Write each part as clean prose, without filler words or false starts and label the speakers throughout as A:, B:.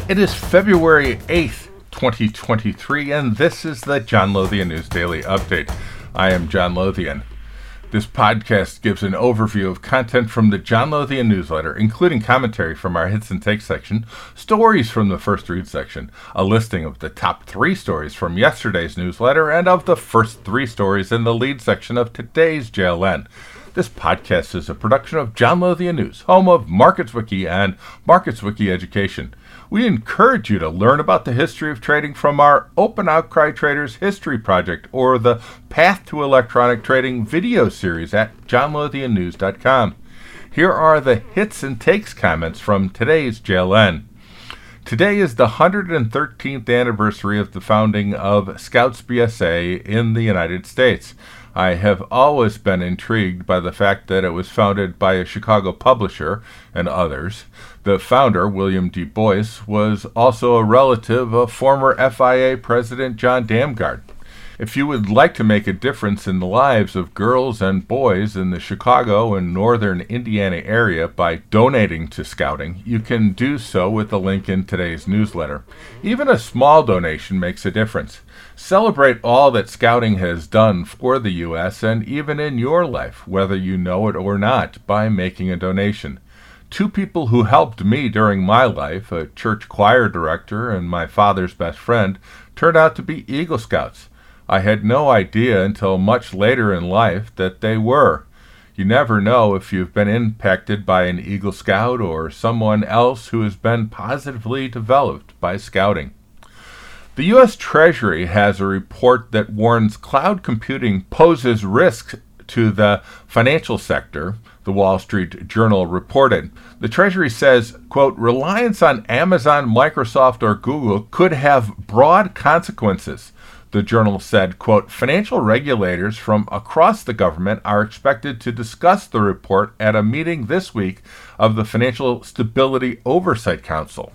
A: It is February 8th, 2023, and this is the John Lothian News Daily Update. I am John Lothian. This podcast gives an overview of content from the John Lothian newsletter, including commentary from our Hits and Takes section, stories from the First Read section, a listing of the top 3 stories from yesterday's newsletter, and of the first 3 stories in the lead section of today's JLN. This podcast is a production of John Lothian News, home of MarketsWiki and MarketsWiki Education. We encourage you to learn about the history of trading from our Open Outcry Traders History Project or the Path to Electronic Trading video series at johnlothiannews.com. Here are the hits and takes comments from today's JLN. Today is the 113th anniversary of the founding of Scouts BSA in the United States. I have always been intrigued by the fact that it was founded by a Chicago publisher and others. The founder, William D. Boyce, was also a relative of former FIA President John Damgard. If you would like to make a difference in the lives of girls and boys in the Chicago and northern Indiana area by donating to Scouting, you can do so with the link in today's newsletter. Even a small donation makes a difference. Celebrate all that Scouting has done for the U.S. and even in your life, whether you know it or not, by making a donation. 2 people who helped me during my life, a church choir director and my father's best friend, turned out to be Eagle Scouts. I had no idea until much later in life that they were. You never know if you've been impacted by an Eagle Scout or someone else who has been positively developed by Scouting. The U.S. Treasury has a report that warns cloud computing poses risks to the financial sector, the Wall Street Journal reported. The Treasury says, quote, reliance on Amazon, Microsoft, or Google could have broad consequences. The journal said, quote, financial regulators from across the government are expected to discuss the report at a meeting this week of the Financial Stability Oversight Council.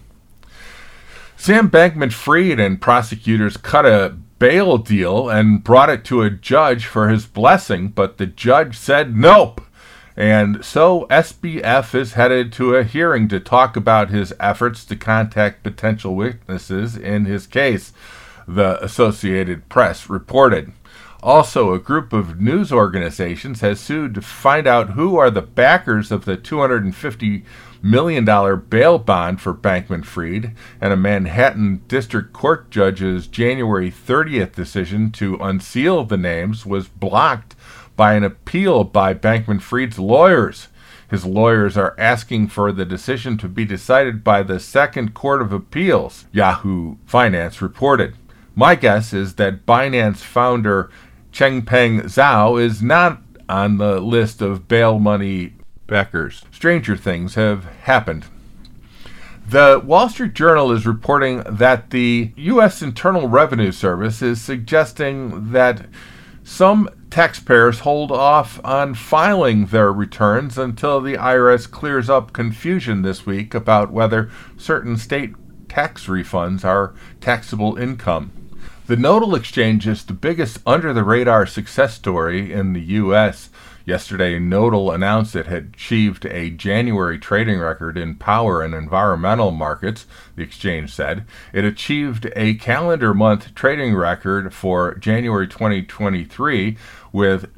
A: Sam Bankman-Fried and prosecutors cut a bail deal and brought it to a judge for his blessing, but the judge said nope. And so SBF is headed to a hearing to talk about his efforts to contact potential witnesses in his case, the Associated Press reported. Also, a group of news organizations has sued to find out who are the backers of the $250 million bail bond for Bankman-Fried, and a Manhattan District Court judge's January 30th decision to unseal the names was blocked by an appeal by Bankman-Fried's lawyers. His lawyers are asking for the decision to be decided by the Second Court of Appeals, Yahoo Finance reported. My guess is that Binance founder Changpeng Zhao is not on the list of bail money backers. Stranger things have happened. The Wall Street Journal is reporting that the U.S. Internal Revenue Service is suggesting that some taxpayers hold off on filing their returns until the IRS clears up confusion this week about whether certain state tax refunds are taxable income. The Nodal Exchange is the biggest under-the-radar success story in the U.S. Yesterday, Nodal announced it had achieved a January trading record in power and environmental markets, the exchange said. It achieved a calendar month trading record for January 2023 with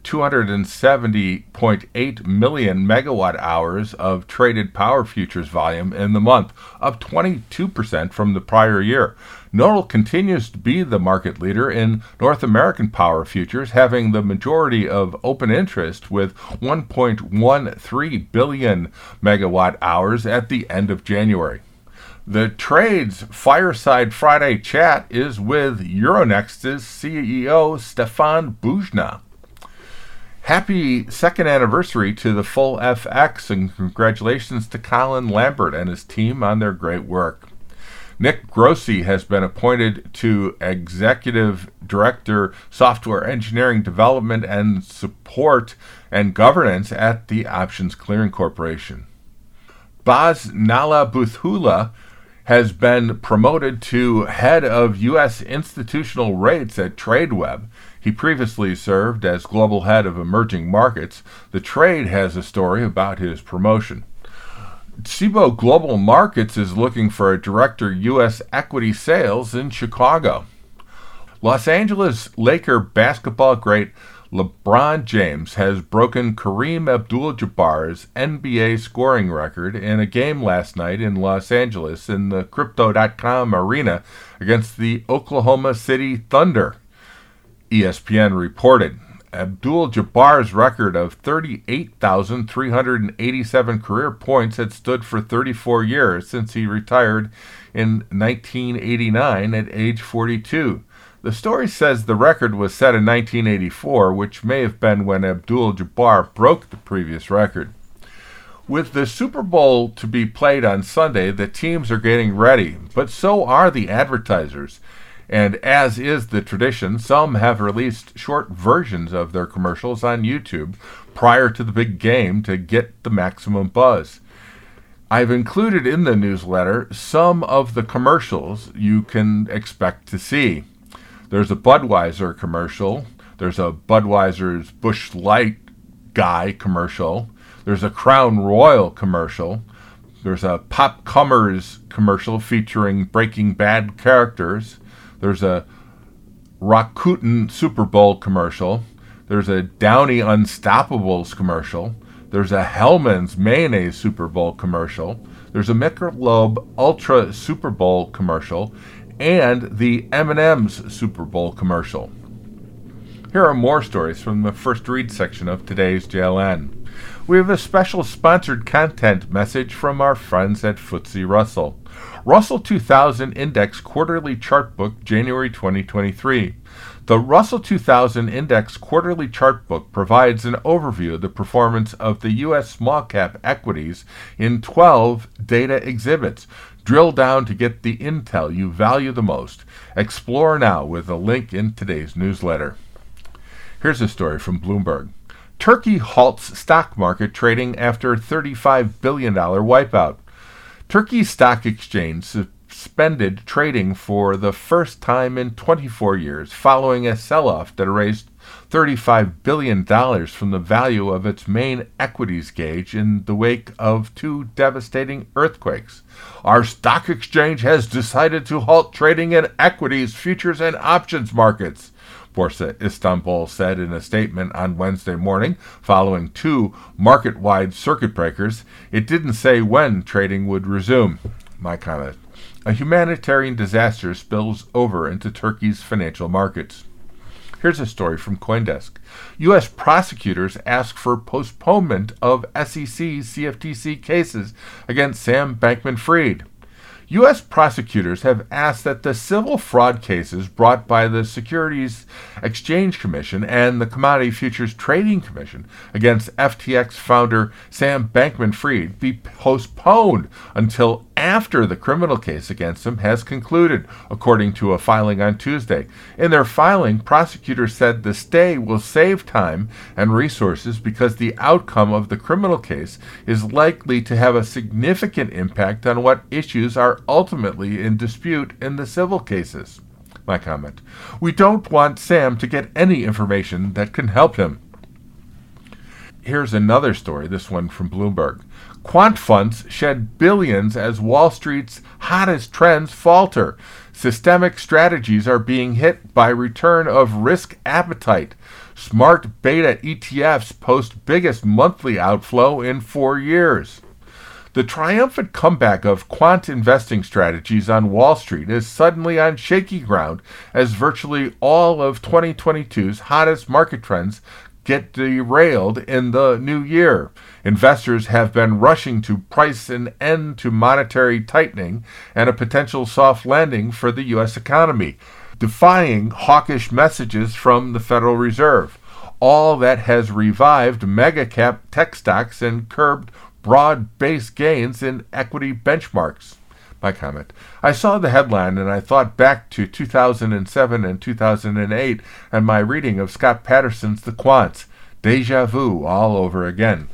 A: 270.8 million megawatt hours of traded power futures volume in the month, up 22% from the prior year. Nodal continues to be the market leader in North American power futures, having the majority of open interest with 1.13 billion megawatt hours at the end of January. The trade's Fireside Friday chat is with Euronext's CEO Stefan Bujna. Happy second anniversary to the Full FX, and congratulations to Colin Lambert and his team on their great work. Nick Grossi has been appointed to Executive Director, Software Engineering Development and Support and Governance at the Options Clearing Corporation. Baz Nalabuthula has been promoted to head of U.S. institutional rates at Tradeweb. He previously served as global head of emerging markets. The Trade has a story about his promotion. Cboe Global Markets is looking for a director U.S. equity sales in Chicago. Los Angeles Laker basketball great LeBron James has broken Kareem Abdul-Jabbar's NBA scoring record in a game last night in Los Angeles in the Crypto.com arena against the Oklahoma City Thunder, ESPN reported. Abdul-Jabbar's record of 38,387 career points had stood for 34 years since he retired in 1989 at age 42. The story says the record was set in 1984, which may have been when Abdul-Jabbar broke the previous record. With the Super Bowl to be played on Sunday, the teams are getting ready, but so are the advertisers. And as is the tradition, some have released short versions of their commercials on YouTube prior to the big game to get the maximum buzz. I've included in the newsletter some of the commercials you can expect to see. There's a Budweiser commercial. There's a Budweiser's Busch Light Guy commercial. There's a Crown Royal commercial. There's a Popcomers commercial featuring Breaking Bad characters. There's a Rakuten Super Bowl commercial. There's a Downy Unstoppables commercial. There's a Hellmann's Mayonnaise Super Bowl commercial. There's a Michelob Ultra Super Bowl commercial. And the M&M's Super Bowl commercial. Here are more stories from the First Read section of today's JLN. We have a special sponsored content message from our friends at FTSE Russell. Russell 2000 Index Quarterly Chart Book, January 2023. The Russell 2000 Index Quarterly Chart Book provides an overview of the performance of the U.S. small-cap equities in 12 data exhibits. Drill down to get the intel you value the most. Explore now with a link in today's newsletter. Here's a story from Bloomberg. Turkey halts stock market trading after $35 billion wipeout. Turkey's stock exchange suspended trading for the first time in 24 years following a sell-off that erased $35 billion from the value of its main equities gauge in the wake of two devastating earthquakes. Our stock exchange has decided to halt trading in equities, futures, and options markets, Borsa Istanbul said in a statement on Wednesday morning following two market-wide circuit breakers. It didn't say when trading would resume. My comment. A humanitarian disaster spills over into Turkey's financial markets. Here's a story from CoinDesk. U.S. prosecutors ask for postponement of SEC CFTC cases against Sam Bankman-Fried. U.S. prosecutors have asked that the civil fraud cases brought by the Securities Exchange Commission and the Commodity Futures Trading Commission against FTX founder Sam Bankman-Fried be postponed until after the criminal case against him has concluded, according to a filing on Tuesday. In their filing, prosecutors said the stay will save time and resources because the outcome of the criminal case is likely to have a significant impact on what issues are ultimately in dispute in the civil cases. My comment. We don't want Sam to get any information that can help him. Here's another story, this one from Bloomberg. Quant funds shed billions as Wall Street's hottest trends falter. Systemic strategies are being hit by return of risk appetite. Smart beta ETFs post biggest monthly outflow in 4 years. The triumphant comeback of quant investing strategies on Wall Street is suddenly on shaky ground as virtually all of 2022's hottest market trends get derailed in the new year. Investors have been rushing to price an end to monetary tightening and a potential soft landing for the U.S. economy, defying hawkish messages from the Federal Reserve. All that has revived mega-cap tech stocks and curbed broad-based gains in equity benchmarks. My comment. I saw the headline and I thought back to 2007 and 2008 and my reading of Scott Patterson's The Quants. Deja vu all over again.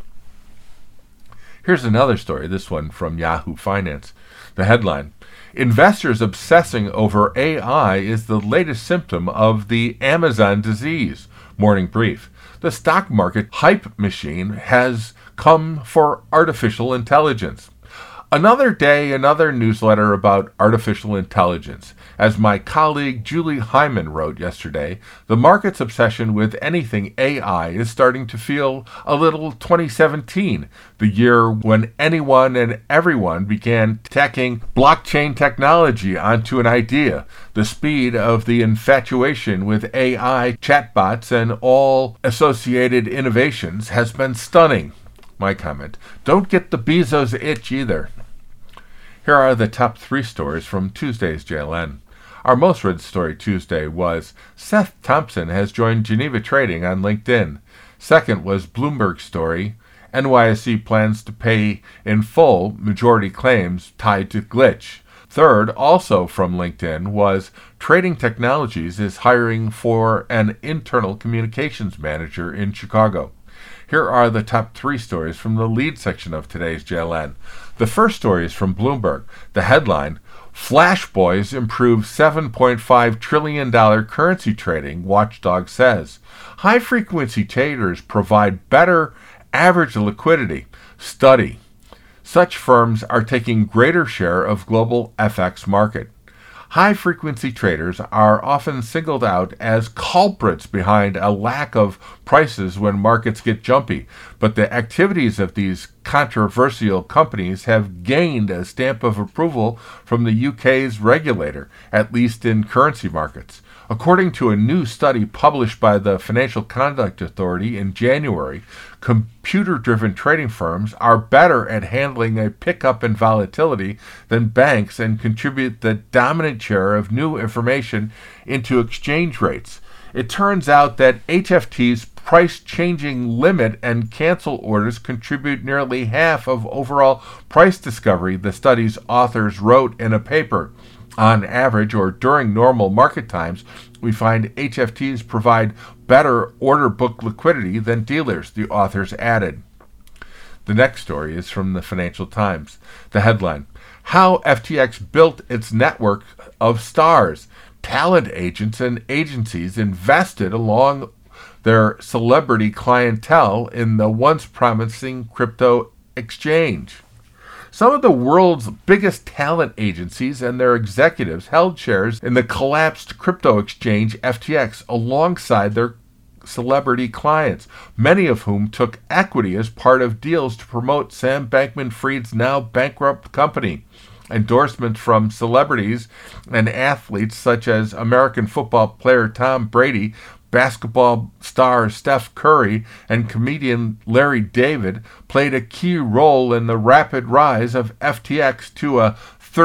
A: Here's another story, this one from Yahoo Finance. The headline. Investors obsessing over AI is the latest symptom of the Amazon disease. Morning Brief. The stock market hype machine has come for artificial intelligence. Another day, another newsletter about artificial intelligence. As my colleague Julie Hyman wrote yesterday, the market's obsession with anything AI is starting to feel a little 2017, the year when anyone and everyone began tacking blockchain technology onto an idea. The speed of the infatuation with AI, chatbots, and all associated innovations has been stunning. My comment. Don't get the Bezos itch either. Here are the top 3 stories from Tuesday's JLN. Our most read story Tuesday was Seth Thompson has joined Geneva Trading on LinkedIn. Second was Bloomberg's story, NYSE plans to pay in full majority claims tied to glitch. Third, also from LinkedIn, was Trading Technologies is hiring for an internal communications manager in Chicago. Here are the top 3 stories from the lead section of today's JLN. The first story is from Bloomberg. The headline, Flash Boys improve $7.5 trillion currency trading, Watchdog says. High-frequency traders provide better average liquidity. Study. Such firms are taking greater share of global FX market. High-frequency traders are often singled out as culprits behind a lack of prices when markets get jumpy, but the activities of these controversial companies have gained a stamp of approval from the UK's regulator, at least in currency markets. According to a new study published by the Financial Conduct Authority in January, computer-driven trading firms are better at handling a pickup in volatility than banks and contribute the dominant share of new information into exchange rates. It turns out that HFT's price-changing limit and cancel orders contribute nearly half of overall price discovery, the study's authors wrote in a paper. On average, or during normal market times, we find HFTs provide better order book liquidity than dealers, the authors added. The next story is from the Financial Times. The headline, How FTX Built Its Network of Stars. Talent agents and agencies invested along their celebrity clientele in the once promising crypto exchange. Some of the world's biggest talent agencies and their executives held shares in the collapsed crypto exchange FTX alongside their celebrity clients, many of whom took equity as part of deals to promote Sam Bankman-Fried's now bankrupt company. Endorsements from celebrities and athletes such as American football player Tom Brady, basketball star Steph Curry, and comedian Larry David played a key role in the rapid rise of FTX to a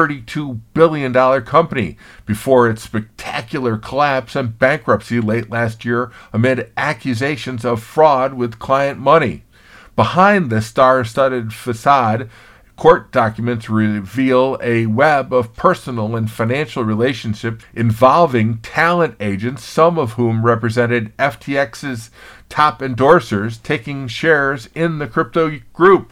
A: $32 billion company before its spectacular collapse and bankruptcy late last year amid accusations of fraud with client money. Behind the star-studded facade, court documents reveal a web of personal and financial relationships involving talent agents, some of whom represented FTX's top endorsers, taking shares in the crypto group.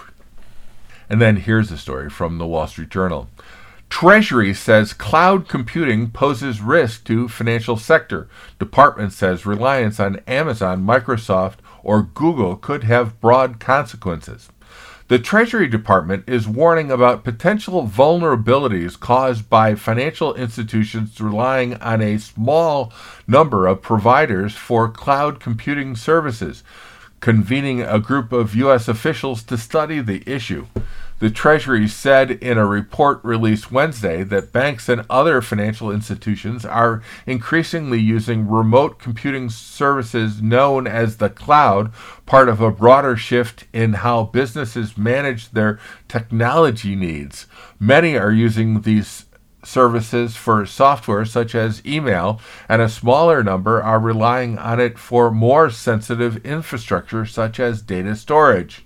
A: And then here's a story from the Wall Street Journal. Treasury says cloud computing poses risk to financial sector. Department says reliance on Amazon, Microsoft, or Google could have broad consequences. The Treasury Department is warning about potential vulnerabilities caused by financial institutions relying on a small number of providers for cloud computing services, convening a group of U.S. officials to study the issue. The Treasury said in a report released Wednesday that banks and other financial institutions are increasingly using remote computing services known as the cloud, part of a broader shift in how businesses manage their technology needs. Many are using these services for software such as email, and a smaller number are relying on it for more sensitive infrastructure such as data storage.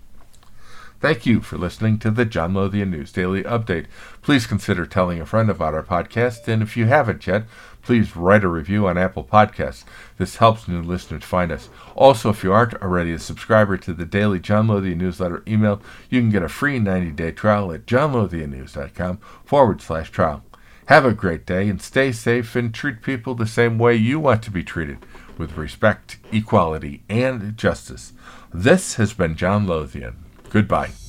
A: Thank you for listening to the John Lothian News Daily Update. Please consider telling a friend about our podcast, and if you haven't yet, please write a review on Apple Podcasts. This helps new listeners find us. Also, if you aren't already a subscriber to the daily John Lothian newsletter email, you can get a free 90-day trial at johnlothiannews.com/trial. Have a great day and stay safe and treat people the same way you want to be treated. with respect, equality, and justice. This has been John Lothian. Goodbye.